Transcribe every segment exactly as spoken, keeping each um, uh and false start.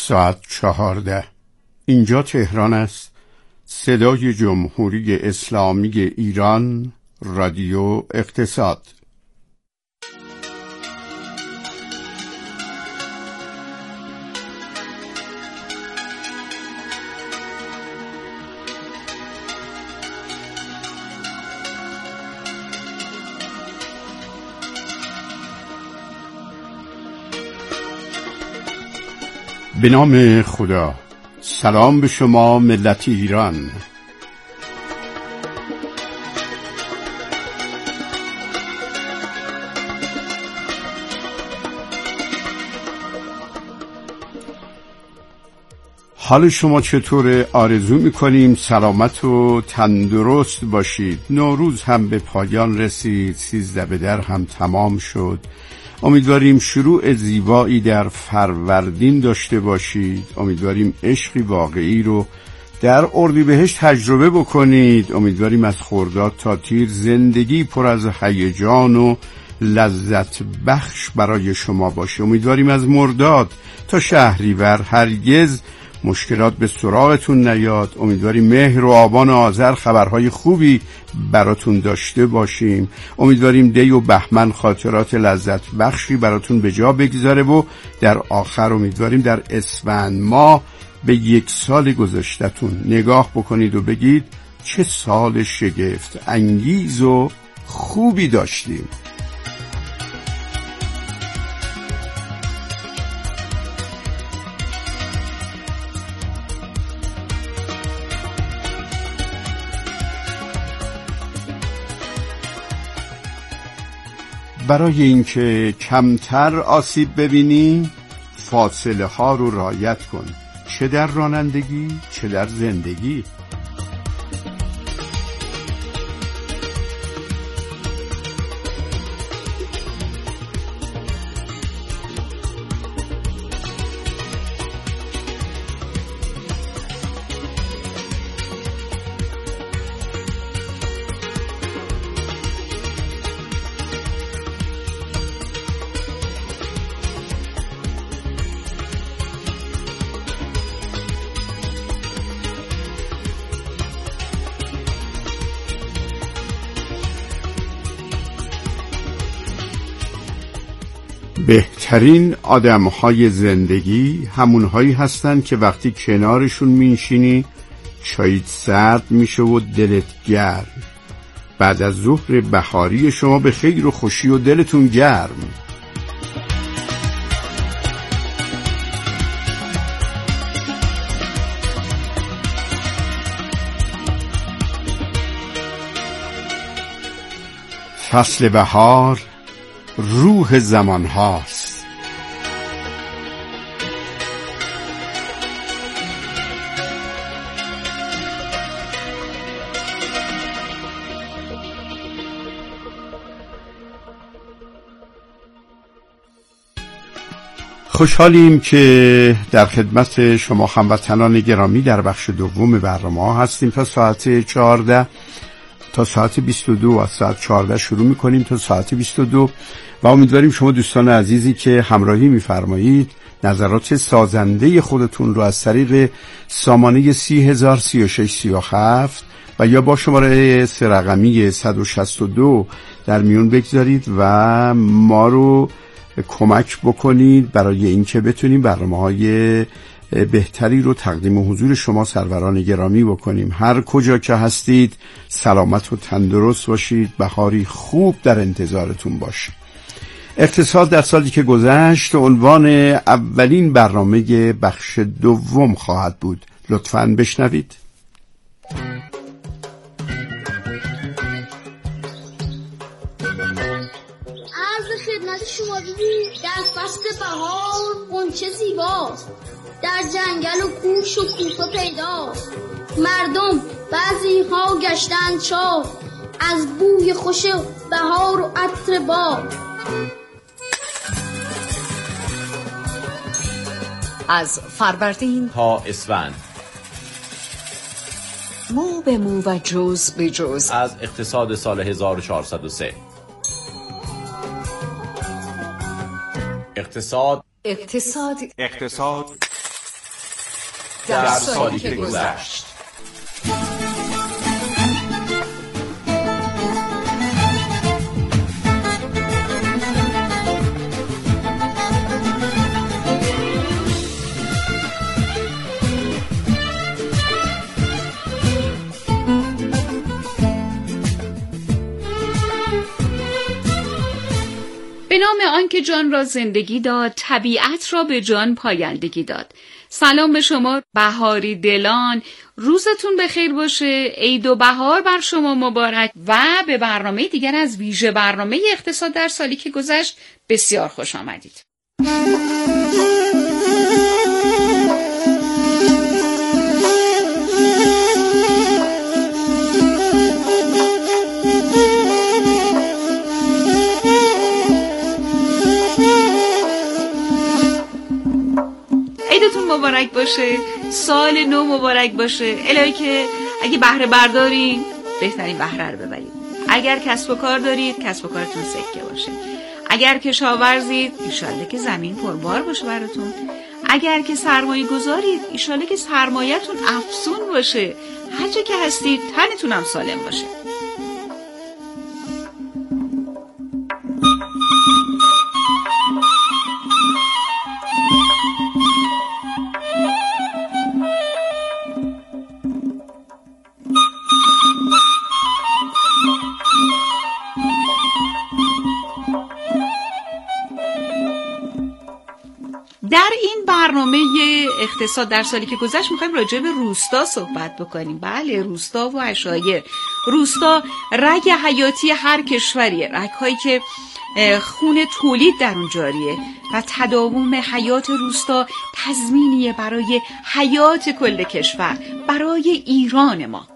ساعت چهارده. اینجا تهران است. صدای جمهوری اسلامی ایران، رادیو اقتصاد. به نام خدا. سلام به شما ملت ایران. حال شما چطوره؟ آرزو میکنیم سلامت و تندرست باشید. نوروز هم به پایان رسید، سیزده به در هم تمام شد. امیدواریم شروع زیبایی در فروردین داشته باشید. امیدواریم عشقی واقعی رو در اردیبهشت تجربه بکنید. امیدواریم از خرداد تا تیر زندگی پر از هیجان و لذت بخش برای شما باشه. امیدواریم از مرداد تا شهریور هرگز مشکلات به سراغتون نیاد. امیدواریم مهر و آبان و آذر خبرهای خوبی براتون داشته باشیم. امیدواریم دی و بهمن خاطرات لذت بخشی براتون به جا بگذاره و در آخر امیدواریم در اسفند ماه به یک سال گذشته‌تون نگاه بکنید و بگید چه سال شگفت انگیز و خوبی داشتیم. برای اینکه کمتر آسیب ببینی فاصله ها رو رعایت کن، چه در رانندگی چه در زندگی. بهترین آدم‌های زندگی همونهایی هستن که وقتی کنارشون میشینی چایت سرد میشه و دلت گرم. بعد از ظهر بهاری شما به خیر و خوشی و دلتون گرم. فصل بهار روح زمان هاست. خوشحالیم که در خدمت شما هموطنان گرامی در بخش دوم برنامه ها هستیم. تا ساعت چهارده تا ساعت بیست و دو، از ساعت چهارده شروع میکنیم تا ساعت بیست و دو و امیدواریم شما دوستان عزیزی که همراهی میفرمایید نظرات سازنده خودتون رو از طریق سامانه سی هزار سی و شش سی و هفت و یا با شماره سه رقمی صد و شصت و دو در میون بگذارید و ما رو کمک بکنید برای اینکه بتونیم برنامه‌های بهتری رو تقدیم حضور شما سروران گرامی بکنیم. هر کجا که هستید سلامت و تندرست باشید. بهاری خوب در انتظارتون باشه. اقتصاد در سالی که گذشت عنوان اولین برنامه بخش دوم خواهد بود. لطفاً بشنوید. عرض خدمت شما ببینید در فصل بهار غنچه زیباست، در جنگل و کوه شکوفه پیداست. مردم بعضی ها گشتند شاد از بوی خوش بهار و عطر باد. از فروردین تا اسفند، مو به مو و جز به جز از اقتصاد سال هزار و چهارصد و سه. اقتصاد اقتصاد اقتصاد در سالی که گذشت. به نام آنکه جان را زندگی داد، طبیعت را به جان پایندگی داد. سلام به شما بهاری دلان، روزتون بخیر باشه، عید و بهار بر شما مبارک و به برنامه دیگر از ویژه برنامه اقتصاد در سالی که گذشت بسیار خوش آمدید. عیدتون مبارک باشه، سال نو مبارک باشه. الهی که اگه بهره بردارین بهترین بهره رو ببرید. اگر کسب و کار دارید کسب و کارتون سکه باشه. اگر کشاورزید انشالله که زمین پربار باشه براتون. اگر که سرمایه گذارید انشالله که سرمایه‌تون افزون باشه. هر جا که هستید تنتون هم سالم باشه. در این برنامه اقتصاد در سالی که گذشت میخوایم راجع به روستا صحبت بکنیم. بله، روستا و عشایر. روستا رگ حیاتی هر کشوریه، رگ‌هایی که خون تولید در اون جاریه و تداوم حیات روستا تضمینیه برای حیات کل کشور، برای ایران ما.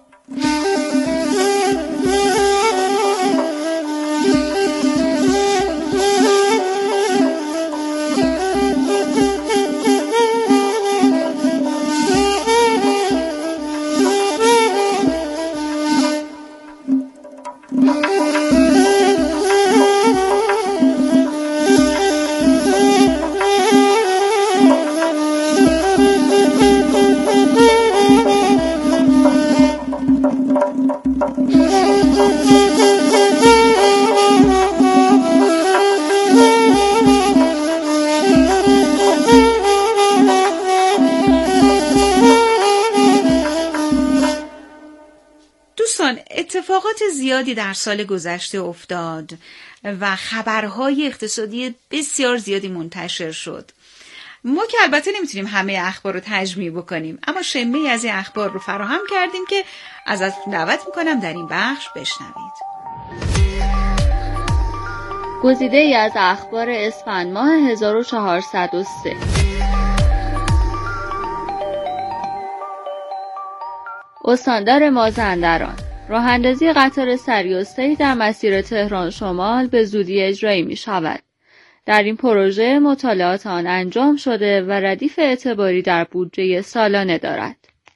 اتفاقات زیادی در سال گذشته افتاد و خبرهای اقتصادی بسیار زیادی منتشر شد. ما که البته نمیتونیم همه اخبار رو تجمیع بکنیم، اما شمه‌ای از این اخبار رو فراهم کردیم که ازتون دعوت میکنم در این بخش بشنوید. گزیده ای از اخبار اسفند ماه هزار و چهارصد و سه. استاندار مازندران: راه اندازی قطار سری و سه‌ای در مسیر تهران شمال به زودی اجرایی می شود. در این پروژه مطالعات آن انجام شده و ردیف اعتباری در بودجه سالانه دارد.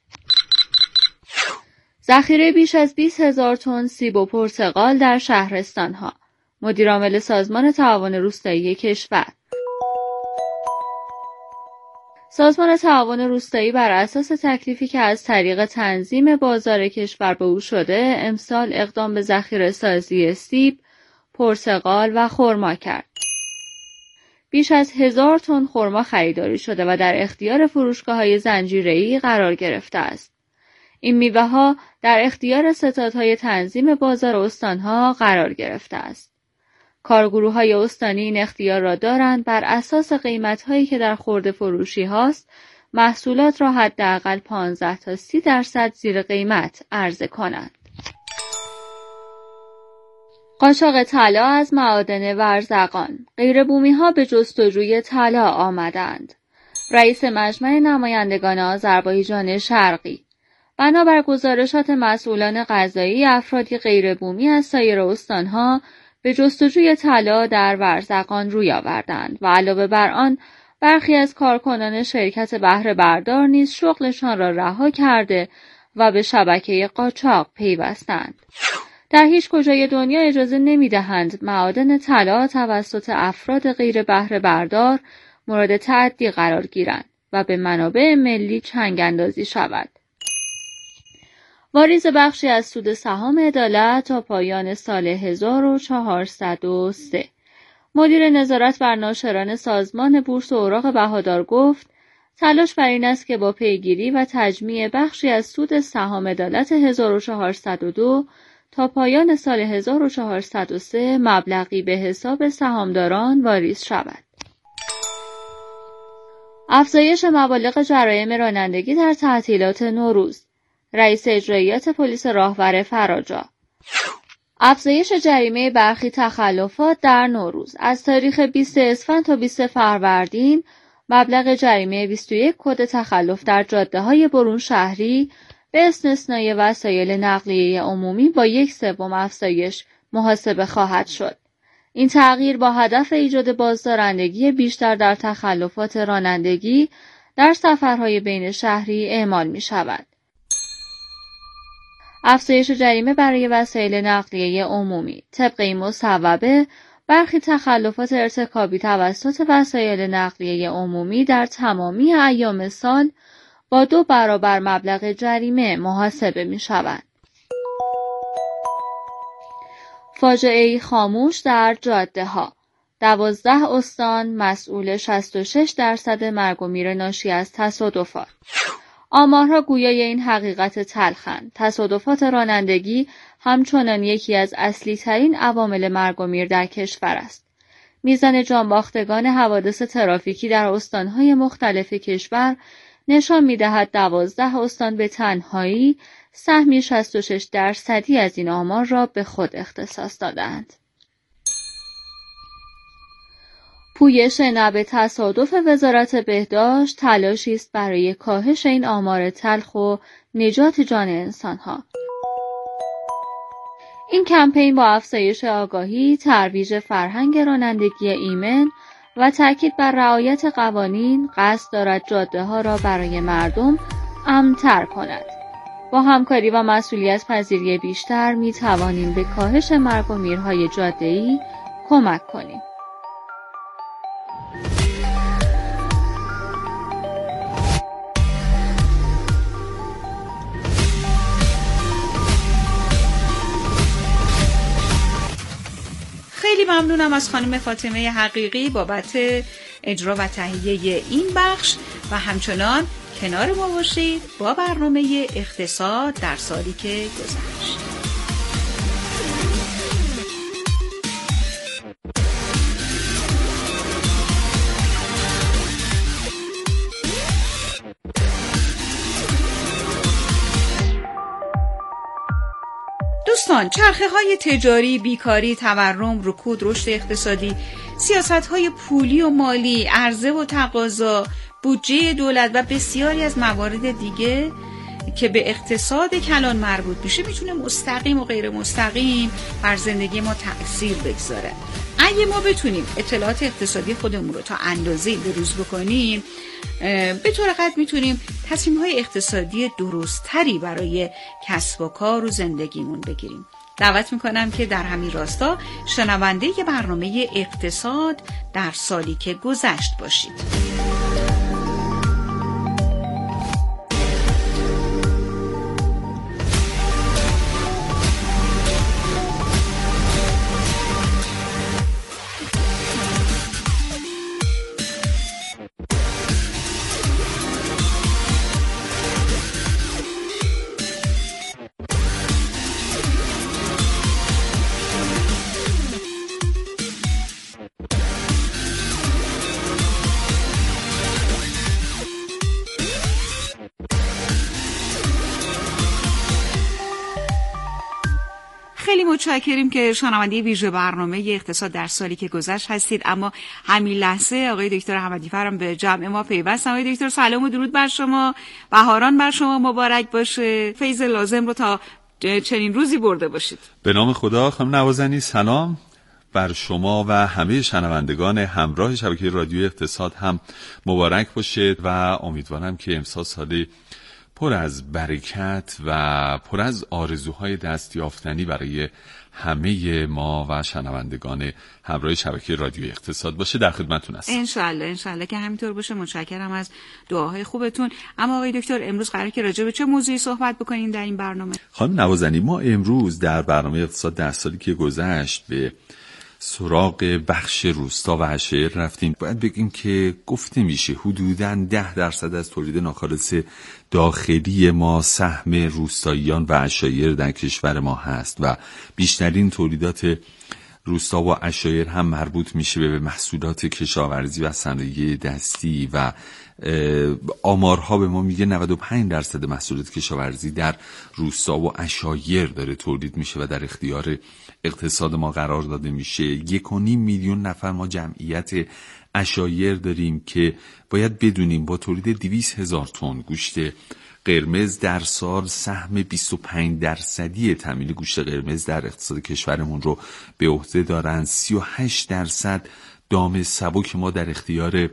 ذخیره بیش از بیست هزار تن سیب و پرتقال در شهرستانها. مدیرعامل سازمان تعاون روستایی کشور: سازمان تعاون روستایی بر اساس تکلیفی که از طریق تنظیم بازار کشور به او شده، امسال اقدام به ذخیره سازی سیب، پرتقال و خرما کرد. بیش از هزار تن خرما خریداری شده و در اختیار فروشگاه‌های زنجیره‌ای قرار گرفته است. این میوه‌ها در اختیار ستادهای تنظیم بازار استان‌ها قرار گرفته است. کارگروه‌های استانی این اختیار را دارند بر اساس قیمت‌هایی که در خرده فروشی هاست، محصولات را حداقل پانزده تا سی درصد زیر قیمت عرضه کنند. قاچاق طلا از معادن ورزقان: غیربومی‌ها به جستجوی طلا آمدند. رئیس مجمع نمایندگان آذربایجان شرقی: بنابر گزارشات مسئولان قضایی، افرادی غیربومی از سایر استان‌ها به جستجوی طلا در ورزقان روی آوردند و علاوه بر آن برخی از کارکنان شرکت بهره بردار نیز شغلشان را رها کرده و به شبکه قاچاق پیوستند. در هیچ کجای دنیا اجازه نمی‌دهند معادن طلا توسط افراد غیر بهره بردار مورد تعدی قرار گیرند. و به منابع ملی چنگ اندازی شود. واریز بخشی از سود سهام عدالت تا پایان سال هزار و چهارصد و سه. مدیر نظارت بر ناشران سازمان بورس و اوراق بهادار گفت تلاش بر این است که با پیگیری و تجمیع بخشی از سود سهام عدالت هزار و چهارصد و دو تا پایان سال هزار و چهارصد و سه مبلغی به حساب سهامداران واریز شود. افزایش مبالغ جرایم رانندگی در تعطیلات نوروز. رئیس اجراییات پلیس راهور فراجا: افزایش جریمه برخی تخلفات در نوروز. از تاریخ بیست اسفند تا بیست فروردین مبلغ جریمه بیست و یک کد تخلف در جاده‌های برون شهری به استثنای وسایل نقلیه عمومی با یک سوم افزایش محاسبه خواهد شد. این تغییر با هدف ایجاد بازدارندگی بیشتر در تخلفات رانندگی در سفرهای بین شهری اعمال می شود. افزایش جریمه برای وسایل نقلیه عمومی. طبق این مصوبه برخی تخلفات ارتکابی توسط وسایل نقلیه عمومی در تمامی ایام سال با دو برابر مبلغ جریمه محاسبه می شود. فاجعه‌ای خاموش در جاده ها. دوازده استان مسئول شصت و شش درصد مرگ و میر ناشی از تصادفات. آمارها گویای این حقیقت تلخند. تصادفات رانندگی همچنان یکی از اصلی ترین عوامل مرگ و میر در کشور است. میزان جانباختگان حوادث ترافیکی در استانهای مختلف کشور نشان می‌دهد دوازده استان به تنهایی سهمی شصت و شش درصدی از این آمار را به خود اختصاص دادند. پویش نبع تصادف وزارت بهداشت تلاشی است برای کاهش این آمار تلخ و نجات جان انسان‌ها. این کمپین با افزایش آگاهی، ترویج فرهنگ رانندگی ایمن و تاکید بر رعایت قوانین قصد دارد جاده‌ها را برای مردم امن‌تر کند. با همکاری و مسئولیت پذیری بیشتر می توانیم به کاهش مرگ و میرهای جاده‌ای کمک کنیم. خیلی ممنونم از خانم فاطمه حقیقی بابت اجرا و تهیه این بخش و همچنان کنار ما باشید با برنامه اقتصاد در سالی که گذشت. دوستان، چرخه‌های تجاری، بیکاری، تورم، رکود، رشد اقتصادی، سیاست‌های پولی و مالی، عرضه و تقاضا، بودجه دولت و بسیاری از موارد دیگه که به اقتصاد کلان مربوط میشه میتونه مستقیم و غیر مستقیم بر زندگی ما تأثیر بگذاره. اگه ما بتونیم اطلاعات اقتصادی خودمون رو تا اندازه‌ای بروز بکنیم، به طور قطع میتونیم تصمیم‌های اقتصادی درست‌تری برای کسب و کار و زندگیمون بگیریم. دعوت میکنم که در همین راستا شنونده ی برنامه اقتصاد در سالی که گذشت باشید. خیلی متشکریم که شنونده ویژه برنامه اقتصاد در سالی که گذشت هستید. اما همین لحظه آقای دکتر احمدی‌فرم به جمع ما پیوستن. آقای دکتر سلام و درود بر شما، بهاران بر شما مبارک باشه، فیض لازم رو تا چنین روزی برده باشید. به نام خدا. خانم نوازنی سلام بر شما و همه شنوندگان همراه شبکه رادیو اقتصاد هم مبارک باشید و امیدوارم که امسال سالی پر از برکت و پر از آرزوهای دستیافتنی برای همه ما و شنوندگان همراه شبکه رادیو اقتصاد باشه. در خدمتتون هستم. انشالله انشالله که همینطور باشه. متشکرم از دعاهای خوبتون. اما آقای دکتر امروز قراره که راجع به چه موضوعی صحبت بکنیم در این برنامه؟ خانم نوازنی، ما امروز در برنامه اقتصاد در سالی که گذشت به سراغ بخش روستا و عشایر رفتیم. باید بگیم که گفته میشه حدوداً ده درصد از تولید ناخالص داخلی ما سهم روستاییان و عشایر در کشور ما هست و بیشترین تولیدات روستا و عشایر هم مربوط میشه به محصولات کشاورزی و صنایع دستی و آمارها به ما میگه نود و پنج درصد محصولات کشاورزی در روستا و عشایر داره تولید میشه و در اختیار اقتصاد ما قرار داده میشه. یک و نیم میلیون نفر ما جمعیت عشایر داریم که باید بدونیم با تولید دویست هزار تن گوشت قرمز در سال سهم بیست و پنج درصدی تامین گوشت قرمز در اقتصاد کشورمون رو به عهده دارن. سی و هشت درصد دام سبک ما در اختیار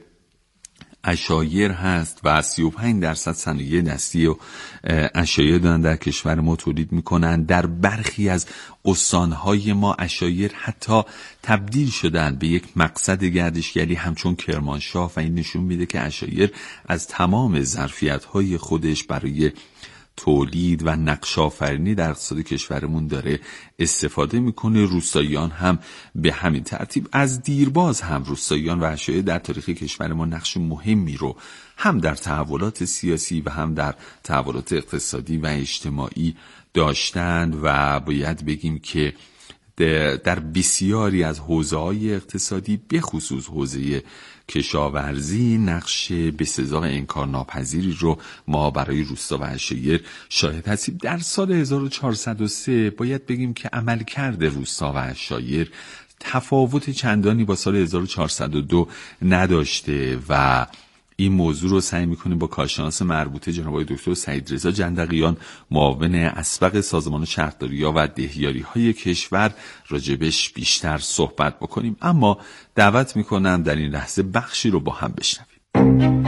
عشایر هست و سی و پنج درصد صنایع دستی و عشایر دارن در کشور ما تولید میکنن. در برخی از استانهای ما عشایر حتی تبدیل شدن به یک مقصد گردشگری همچون کرمانشاه و این نشون میده که عشایر از تمام ظرفیت‌های خودش برای تولید و نقش آفرینی در اقتصاد کشورمون داره استفاده میکنه. روستاییان هم به همین ترتیب. از دیرباز هم روستاییان و عشایر در تاریخ کشور ما نقش مهمی رو هم در تحولات سیاسی و هم در تحولات اقتصادی و اجتماعی داشتند و باید بگیم که در بسیاری از حوزه‌های اقتصادی به خصوص حوزه کشاورزی نقش بسزا و انکارناپذیری رو ما برای روستا و عشایر شاهد هستیم. در سال هزار و چهارصد و سه باید بگیم که عملکرد روستا و عشایر تفاوت چندانی با سال هزار و چهارصد و دو نداشته و این موضوع رو سعی می‌کنیم با کارشناس مربوطه جناب آقای دکتر سعید رضا جندقیان معاون اسبق سازمان شهرداری‌ها و دهیاری‌های کشور راجبش بیشتر صحبت بکنیم. اما دعوت می‌کنم در این لحظه بخشی رو با هم بشنویم.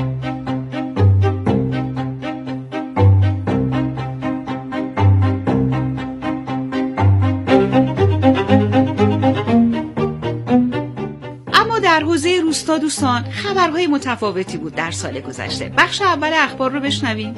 در حوزه روستا دوستان خبرهای متفاوتی بود در سال گذشته. بخش اول اخبار رو بشنویم.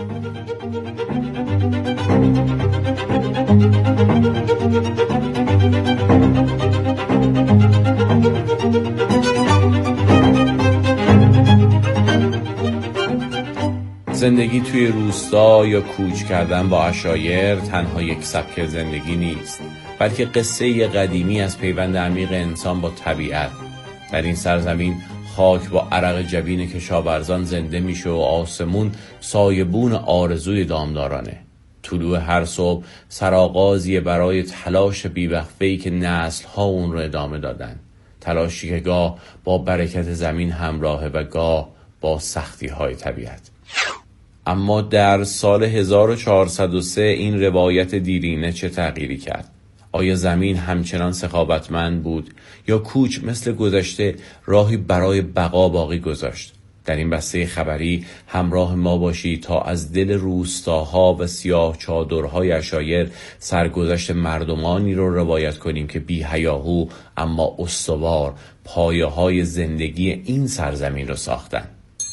زندگی توی روستا یا کوچ کردن با عشایر تنها یک سبک زندگی نیست، بلکه قصه قدیمی از پیوند عمیق انسان با طبیعت. در این سرزمین خاک با عرق جبین کشاورزان زنده میشه و آسمون سایبون آرزوی دامدارانه. طلوع هر صبح سرآغازیه برای تلاش بیوقفه‌ای که نسل‌ها اون رو ادامه دادن. تلاشی که گاه با برکت زمین همراهه و گاه با سختی‌های طبیعت. اما در سال هزار و چهارصد و سه این روایت دیرینه چه تغییری کرد؟ آیا زمین همچنان سخاوتمند بود یا کوچ مثل گذشته راهی برای بقا باقی گذاشت؟ در این بسته خبری همراه ما باشید تا از دل روستاها و سیاه چادرهای عشایر سرگذشت مردمانی رو روایت کنیم که بی هیاهو اما استوار پایه‌های زندگی این سرزمین رو ساختن.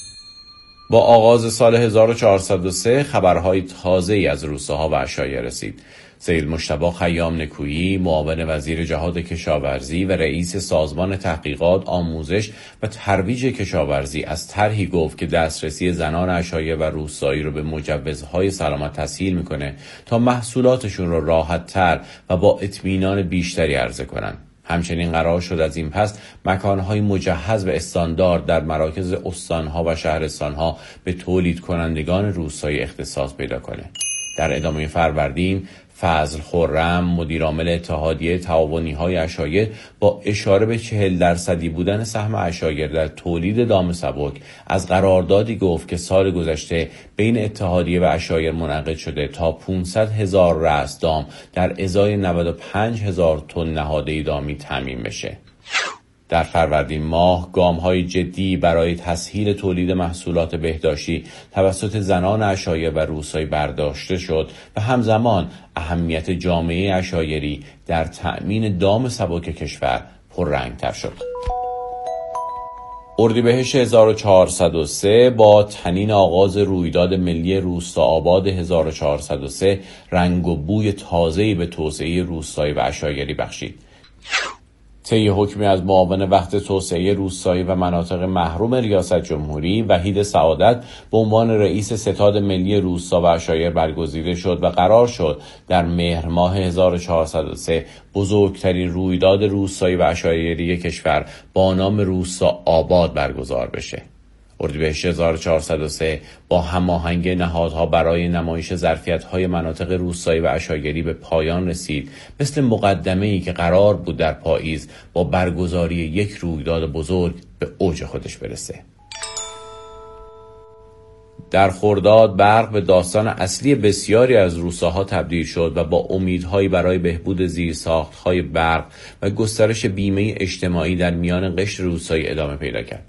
با آغاز سال هزار و چهارصد و سه خبرهای تازه‌ای از روستاها و عشایر رسید. سید مجتبی خیام نکویی، معاون وزیر جهاد کشاورزی و رئیس سازمان تحقیقات، آموزش و ترویج کشاورزی از طرحی گفت که دسترسی زنان عشایر و روستایی رو به مجوزهای سلامت تسهیل میکنه تا محصولاتشون رو راحت‌تر و با اطمینان بیشتری عرضه کنن. همچنین قرار شد از این پس مکانهای مجهز و استاندارد در مراکز استانها و شهرستانها به تولید کنندگان روستایی اختصاص پیدا کنه. در ادامه فروردین فضل خرم، مدیر عامل اتحادیه تعاونی‌های عشایر، با اشاره به چهل درصدی بودن سهم عشایر در تولید دام سبک از قراردادی گفت که سال گذشته بین اتحادیه و عشایر منعقد شده تا پانصد هزار رأس دام در ازای نود و پنج هزار تن نهاده دامی تامین بشه. در فروردین ماه گام‌های جدی برای تسهیل تولید محصولات بهداشتی توسط زنان عشایر و روستایی برداشته شد و همزمان اهمیت جامعه عشایری در تأمین دام سبک کشور پررنگ‌تر شد. اردیبهشت هزار و چهارصد و سه با طنین آغاز رویداد ملی روستا آباد هزار و چهارصد و سه رنگ و بوی تازه‌ای به توسعه روستایی و عشایری بخشید. طی حکمی از معاون وقت توسعه روستایی و مناطق محروم ریاست جمهوری وحید سعادت به عنوان رئیس ستاد ملی روستا و عشایر برگزیده شد و قرار شد در مهر ماه هزار و چهارصد و سه بزرگترین رویداد روستایی و عشایری کشور با نام روستا آباد برگزار بشه. اردیبهشت هزار و چهارصد و سه با هماهنگ نهادها برای نمایش ظرفیت‌های مناطق روستایی و عشایری به پایان رسید، مثل مقدمه‌ای که قرار بود در پاییز با برگزاری یک رویداد بزرگ به اوج خودش برسه. در خرداد برق به داستان اصلی بسیاری از روستاها تبدیل شد و با امیدهایی برای بهبود زیرساخت‌های برق و گسترش بیمه اجتماعی در میان قشر روستایی ادامه پیدا کرد.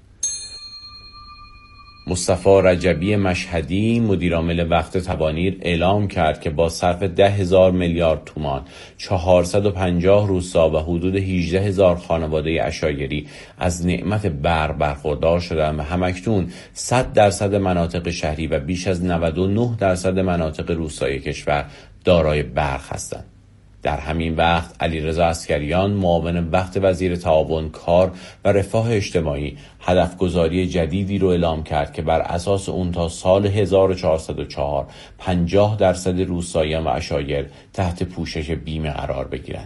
مصطفی رجبی مشهدی مدیرعامل وقت تبانیر اعلام کرد که با صرف ده هزار میلیارد تومان چهارصد و پنجاه روستا و حدود هجده هزار خانواده عشایری از نعمت برق برخوردار شدند و همکنون صد درصد مناطق شهری و بیش از نود و نه درصد مناطق روستایی کشور دارای برق هستند. در همین وقت علیرضا عسکریان معاون وقت وزیر تعاون کار و رفاه اجتماعی هدفگذاری جدیدی رو اعلام کرد که بر اساس اون تا سال هزار و چهارصد و چهار پنجاه درصد روستاییان و عشایر تحت پوشش بیمه قرار بگیرند.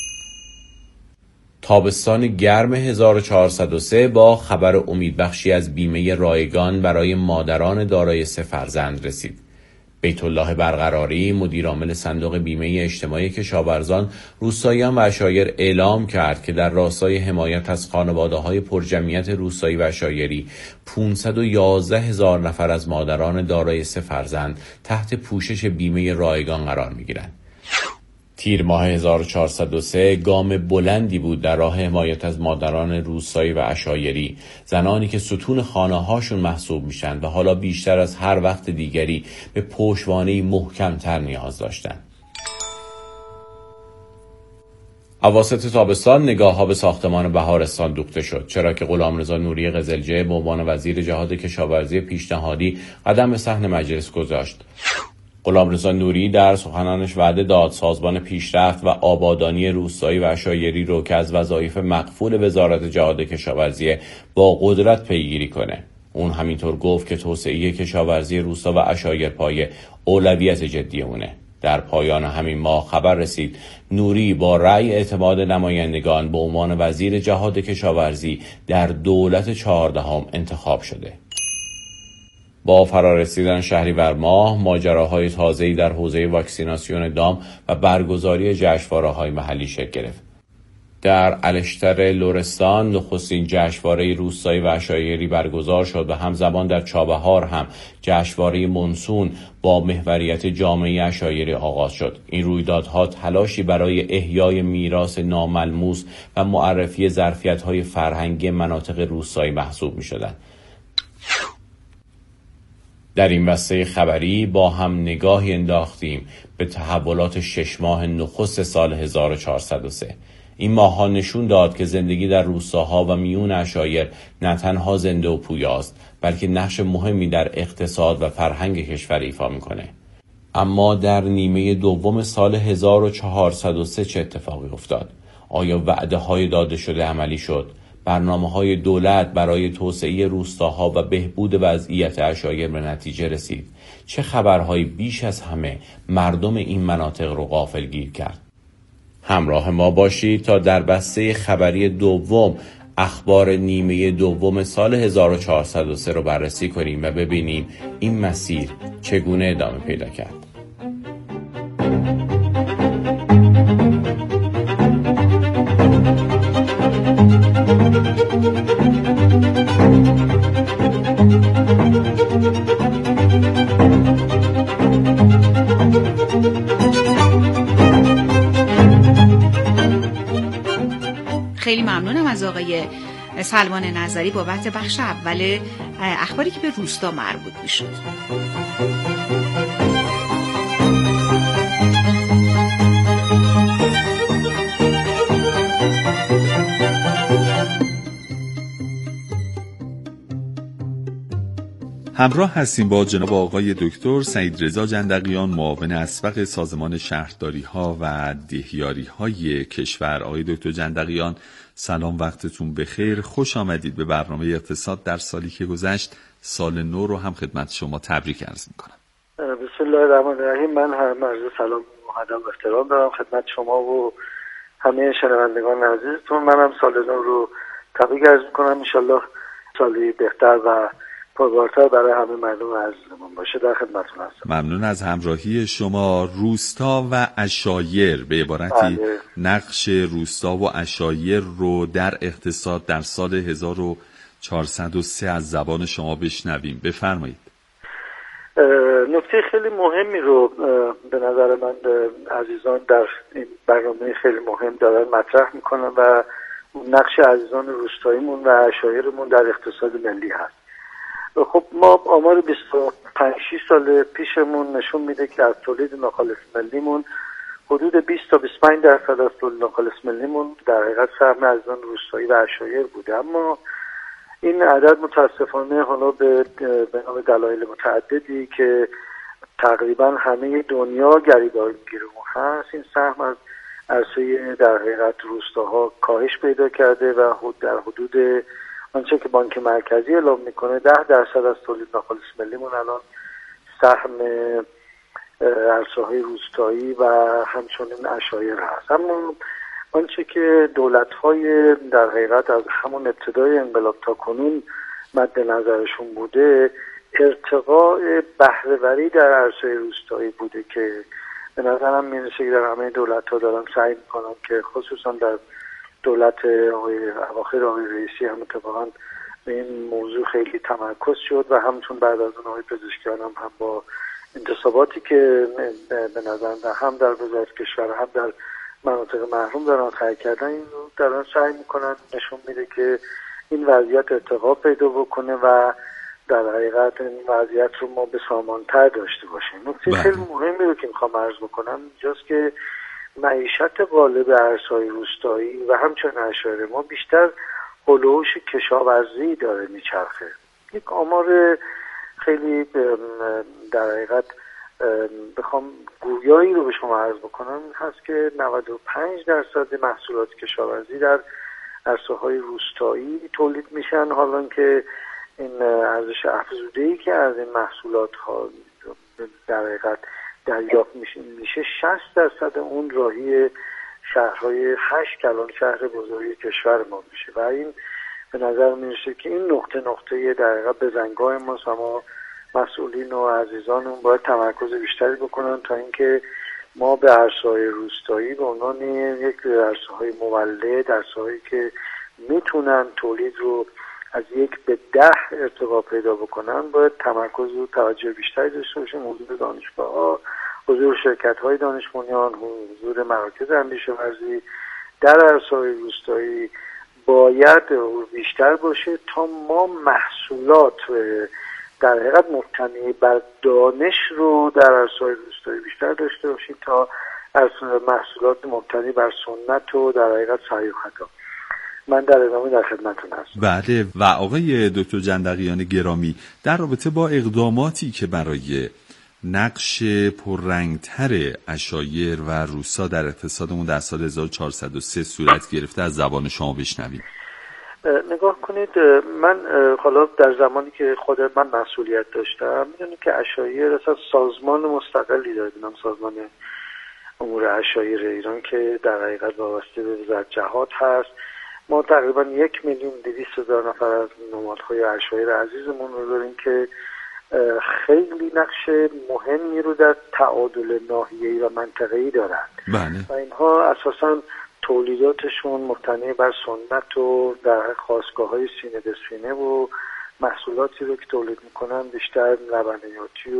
تابستان گرم هزار و چهارصد و سه با خبر امیدبخشی از بیمه رایگان برای مادران دارای سه فرزند رسید. بیت الله برقراری مدیرعامل صندوق بیمه اجتماعی کشاورزان روستاییان و عشایر اعلام کرد که در راستای حمایت از خانواده‌های پرجمعیت روستایی و عشایری پانصد و یازده هزار نفر از مادران دارای سه فرزند تحت پوشش بیمه رایگان قرار می‌گیرند. تیر ماه هزار و چهارصد و سه گام بلندی بود در راه حمایت از مادران روستایی و عشایری، زنانی که ستون خانه‌هاشون محسوب میشن و حالا بیشتر از هر وقت دیگری به پشتوانه‌ای محکم‌تر نیاز داشتن. اواسط تابستان نگاه‌ها به ساختمان بهارستان دوخته شد، چرا که غلامرضا نوری قزلجه به عنوان وزیر جهاد کشاورزی پیشنهادی قدم به صحن مجلس گذاشت. غلامرضا نوری در سخنانش وعده داد سازمان پیشرفت و آبادانی روستایی و عشایری رو که از وظایف مقفول وزارت جهاد کشاورزی با قدرت پیگیری کنه. اون همینطور گفت که توسعه کشاورزی روستا و عشایر پایه اولویت جدی اونه. در پایان همین ماه خبر رسید نوری با رأی اعتماد نمایندگان به عنوان وزیر جهاد کشاورزی در دولت چهاردهم انتخاب شده. با فرارسیدن شهریور ماه ماجراهای تازه‌ای در حوزه واکسیناسیون دام و برگزاری جشنواره‌های محلی شکل گرفت. در الشتر لرستان نخستین جشنواره روستایی و عشایری برگزار شد و همزمان در چابهار هم جشنواره مونسون با محوریت جامعه عشایری آغاز شد. این رویدادها تلاشی برای احیای میراث ناملموس و معرفی ظرفیت‌های فرهنگی مناطق روستایی محسوب می‌شدند. در این بسته خبری با هم نگاهی انداختیم به تحولات شش ماه نخست سال هزار و چهارصد و سه. این ماه‌ها نشون داد که زندگی در روستاها و میون عشایر نه تنها زنده و پویاست، بلکه نقش مهمی در اقتصاد و فرهنگ کشور ایفا میکنه. اما در نیمه دوم سال هزار و چهارصد و سه چه اتفاقی افتاد؟ آیا وعده‌های داده شده عملی شد؟ برنامه‌های دولت برای توسعه روستاها و بهبود وضعیت عشایر به نتیجه رسید؟ چه خبرهایی بیش از همه مردم این مناطق رو غافلگیر کرد؟ همراه ما باشید تا در بسته خبری دوم اخبار نیمه دوم سال هزار و چهارصد و سه رو بررسی کنیم و ببینیم این مسیر چگونه ادامه پیدا کرد. خیلی ممنونم از آقای سلمان نظری بابت بخش اول اخباری که به روستا مربوط میشد. همراه هستیم با جناب آقای دکتر سعید رضا جندقیان، معاون اسبق سازمان شهرداری‌ها و دهیاری‌های کشور. آقای دکتر جندقیان سلام، وقتتون بخیر، خوش آمدید به برنامه اقتصاد در سالی که گذشت. سال نو رو هم خدمت شما تبریک عرض می‌کنم. بسم الله الرحمن الرحیم. من هم عرض سلام و ادب و احترام دارم خدمت شما و همه شنوندگان عزیزتون. منم سال نو رو تبریک عرض می‌کنم. ان شاءالله سالی بهتر و پربارتر برای همه مردم عزیزمون باشه. در خدمتتون هستم. ممنون از همراهی شما. روستا و عشایر، به عبارتی بله. نقش روستا و عشایر رو در اقتصاد در سال هزار و چهارصد و سه از زبان شما بشنویم. بفرمایید. نکته خیلی مهمی رو به نظر من عزیزان در این برنامه خیلی مهم دارن مطرح میکنن و نقش عزیزان روستاییمون و عشایرمون در اقتصاد ملی هست. خب ما آمار بیست و پنج شش سال پیشمون نشون میده که از تولید ناخالص ملیمون حدود بیست تا بیست و پنج درصد از تولید ناخالص ملیمون در حقیقت سهم عزیزان روستایی و عشایر بوده، اما این عدد متاسفانه حالا به به نام دلایل متعددی که تقریبا همه دنیا گریبان گیرمون هست، این سهم از عرصه در حقیقت روستاها کاهش پیدا کرده و در حدود آنچه که بانک مرکزی اعلام میکنه ده درصد از تولید ناخالص ملیمون الان سهم عرصه‌های روستایی و همچنین عشایر هست. اما آنچه که دولت‌های در حقیقت از همون ابتدای انقلاب تا کنون مد نظرشون بوده، ارتقاء بهره‌وری در عرصه روستایی بوده که به نظرم میرسه که در همه دولت‌ها دارن سعی میکنن که خصوصا در دولت آقای اواخر آقای رئیسی هم اتفاقا به این موضوع خیلی تمرکز شد و همچون بعد از اون آقای پزشکیان هم, هم با انتصاباتی که به نظر هم در وزارت کشور هم در مناطق محروم دارن خرید کردن، این دارن سعی میکنن نشون میده که این وضعیت ارتقا پیدا بکنه و در حقیقت این وضعیت رو ما به سامان‌تر داشته باشیم. نکته خیلی مهمی رو که میخوام عرض بکنم اینجاست که معیشت غالب عرصه‌های روستایی و همچنین عشایر ما بیشتر هلوش کشاورزی داره میچرخه. یک آمار خیلی در حقیقت بخوام گویایی رو به شما عرض بکنم هست که نود و پنج درصد محصولات کشاورزی در عرصه‌های روستایی تولید میشن، حالا که این ارزش افزوده‌ای که از این محصولات ها در حقیقت دریافت میشه میشه شصت درصد اون راهی شهرهای هشت کلان شهر بزرگ کشور ما میشه و این به نظر میرسه که این نقطه نقطه در حقیقت بزنگاه ماست. اما مسئولین و عزیزانمون باید تمرکز بیشتری بکنن تا اینکه ما به عرصه‌های روستایی به عنوان یک عرصه‌های مولد، عرصه‌هایی که میتونن تولید رو از یک به ده ارتقا پیدا بکنن، باید تمرکز و توجه بیشتری داشته باشیم. حضور دانشگاه‌ها، حضور شرکت‌های دانش بنیان، حضور مراکز اندیشه ورزی در عرصه‌های روستایی باید بیشتر باشه تا ما محصولات در حقیقت مبتنی بر دانش رو در عرصه‌های روستایی بیشتر داشته باشیم تا محصولات مبتنی بر سنت و در حقیقت سعی و خطا. من در ادامه در خدمتتون هستم. بله. و آقای دکتر جندقیان گرامی، در رابطه با اقداماتی که برای نقش پررنگتر عشایر و روستا در اقتصادمون در سال هزار و چهارصد و سه صورت گرفته از زبان شما بشنویم. نگاه کنید، من حالا در زمانی که خود من مسئولیت داشتم میدونید که عشایر اصلا سازمان مستقلی داره، نام سازمان امور عشایر ایران که در حقیقت وابسته به وزارت جهاد هست. ما تقریبا یک میلیون دویست هزار نفر از نمادهای عشایر عزیزمون رو داریم که خیلی نقش مهمی رو در تعادل ناحیه‌ای و منطقه‌ای دارند. بله. و اینها اساساً تولیداتشون مبتنی بر سنت و در خاستگاه‌های سینه به سینه و محصولاتی رو که تولید میکنن بیشتر لبنیاتی و